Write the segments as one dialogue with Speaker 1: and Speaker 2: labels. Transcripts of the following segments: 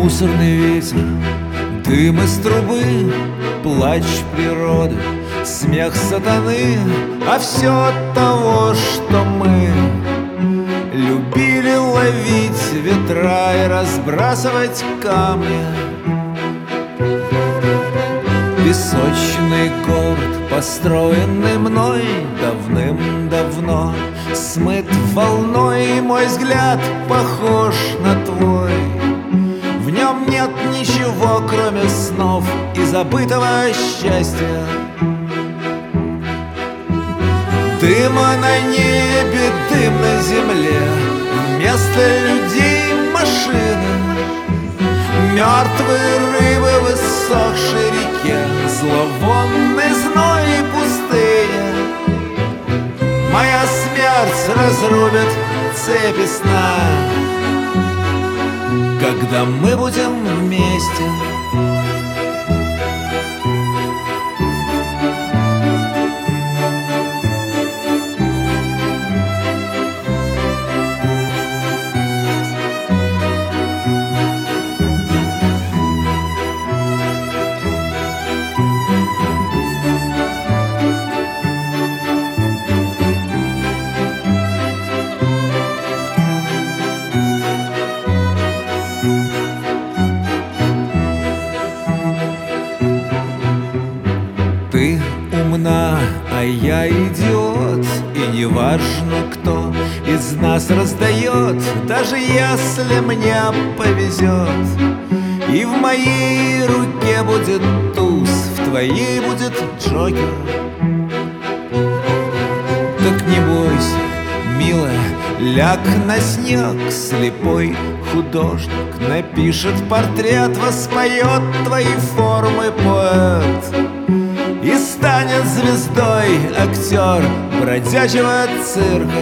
Speaker 1: Мусорный ветер, дым из трубы, плач природы, смех сатаны, а все от того, что мы любили ловить ветра и разбрасывать камни. Песочный город, построенный мной давным-давно, смыт волной, и мой взгляд похож на твой. В нем нет ничего, кроме снов и забытого счастья. Дыма на небе, дым на земле, вместо людей машины, мертвые рыбы в иссохшей реке, зловонный зной и пустыня. Моя смерть разрубит цепи сна, когда мы будем вместе. Ты умна, а я идиот, и не важно, кто из нас раздает, даже если мне повезет. И в моей руке будет туз, в твоей будет джокер. Так не бойся, милая, ляг на снег. Слепой художник напишет портрет, воспоет твои формы поэт. И станет звездой актер бродячего цирка.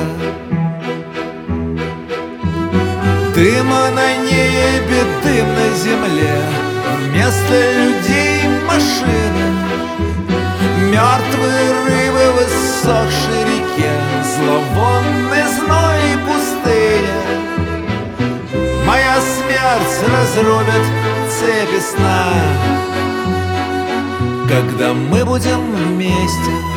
Speaker 1: Дыма на небе, дым на земле, вместо людей машины, мертвые рыбы в иссохшей реке, зловонный зной и пустыня. Моя смерть разрубит цепи сна, когда мы будем вместе.